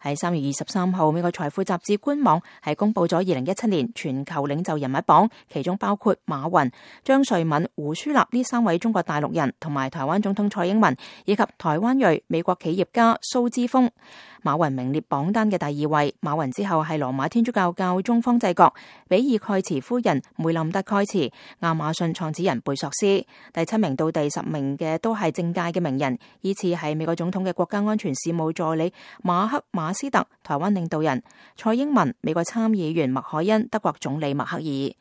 喺3月23號，美國財富雜誌官網係公布咗2017年全球領袖人物榜，其中包括馬雲、張瑞敏、胡舒立呢3位中國大陸人，同埋台灣總統蔡英文以及台灣裔美國企業家蘇姿豐。馬雲名列榜單嘅第2位，馬雲之後係羅馬天主教教宗方濟各、比爾蓋茨夫人梅林特蓋茨、亞馬遜創始人貝索斯。第7名到第10名嘅都係政界嘅名人，依次係美國總統嘅國家安全事務助理馬克馬斯特、台灣領導人蔡英文、美國參議員麥凱恩、德國總理默克爾。